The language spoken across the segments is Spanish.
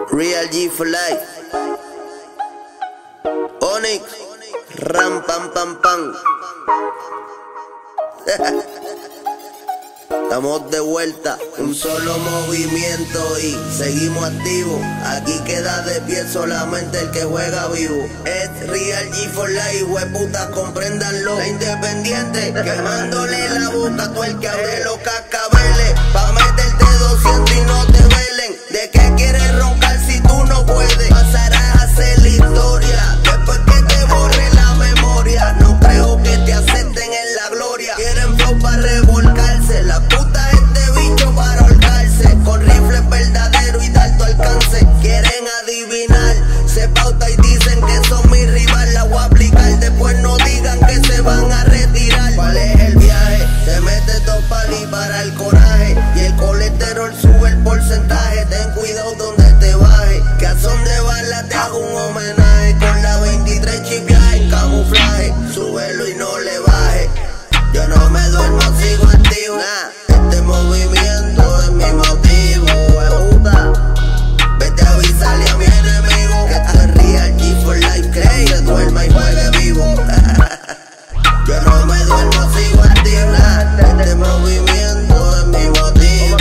Real G for life. Onyx, ram pam pam pam. Estamos de vuelta, un solo movimiento y seguimos activos. Aquí queda de pie solamente el que juega vivo. Es Real G for life, hueputas, compréndanlo. La independiente, quemándole la boca a todo el que abre los cascabeles. Pa' meterte 200 y no te velen. ¿De qué quieres roncar si tú no puedes? Pasarás a hacer la historia después que te borre la memoria. No creo que te acepten en la gloria. Quieren flow para revolcarse, la puta este bicho para holgarse. Con rifles verdaderos y de alto alcance. Quieren adivinar, se pauta y dicen que son mi rival. La voy a aplicar, después no digan que se van a retirar. ¿Cuál es el viaje? Te metes dos palis para el coraje. Y el colesterol sube el porcentaje. Ten cuidado donde te baje, que a son de bala te hago un homenaje. Con la 23 chipias en camuflaje. Súbelo y no le baje. Yo no me duermo, sigo activo. Este movimiento es mi motivo, huevuta. Vete a avisarle a mi enemigo que esto es Real G for life, que se duerma y juegue vivo. Yo no me duermo, sigo activo. Este movimiento es mi motivo.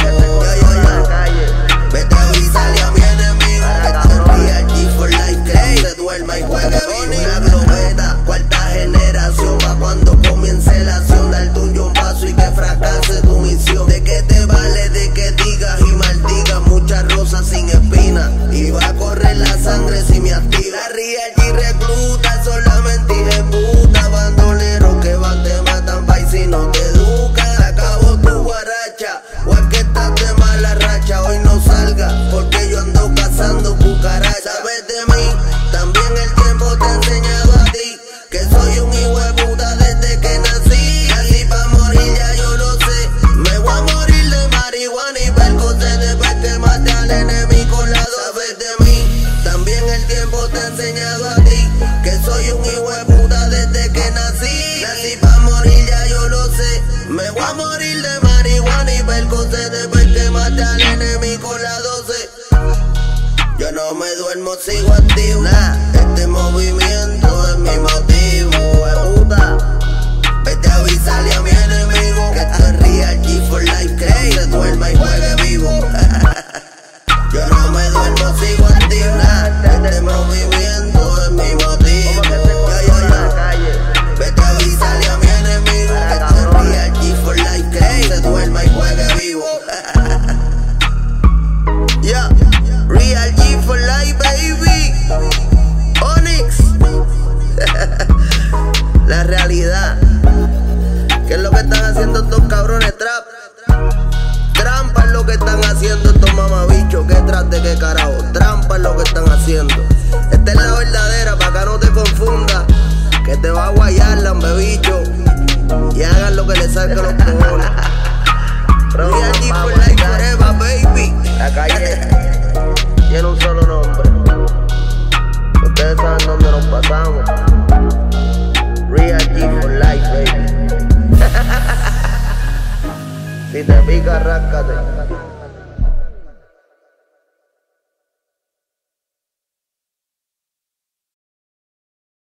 Vete a avisarle a mi enemigo que esto es Real G for life, que se duerma y juegue vivo. Una globeta, cuarta generación, pa' cuando comience la acción. Darte un paso y que fracase tu misión. ¿De qué te vale de que digas y maldigas? Muchas rosas sin espinas y va a correr la sangre si me activa. La Real G recluta solamente puta. Bandoleros que van te matan pa' y si no te educan acabo tu guaracha. O es que estás de mala racha, hoy no salga porque yo ando cazando cucarachas. Sabes de mí, también el tiempo te ha enseñado a ti que soy un hijo de puta desde que nací. Nací pa' morir, ya yo lo sé. Me voy a morir de marihuana y percocet después que mate al enemigo con la 12. Sabes de mí, también el tiempo te ha enseñado a ti que soy un hijo de puta desde que nací. Nací pa' morir, ya yo lo sé. Me voy a morir de marihuana y percocet después que mate al enemigo con la 12. Yo no me duermo, sigo activo. Este movimiento es mi motivo, huevuta. Vete a avisarle a mi enemigo que esto es Real G for life, que se duerma y juegue vivo. Yo no me duermo, sigo activo. Este movimiento es mi motivo. Vete a avisarle a mi enemigo que esto es Real G for life, que se duerma y juegue vivo. Yeah, Real G for life, baby. Onyx. La realidad. ¿Qué es lo que están haciendo estos cabrones trap? Trampa es lo que están haciendo estos mamabichos. ¿Qué trap de qué carajo? Trampa es lo que están haciendo. Esta es la verdadera, pa' que no te confundas. Que te va a guayar, lambebicho. Y hagan lo que les salga los cojones. Real G for life forever, baby. La calle tiene un solo nombre. Ustedes saben dónde nos pasamos. Real G for life, baby. Si te pica, ráscate.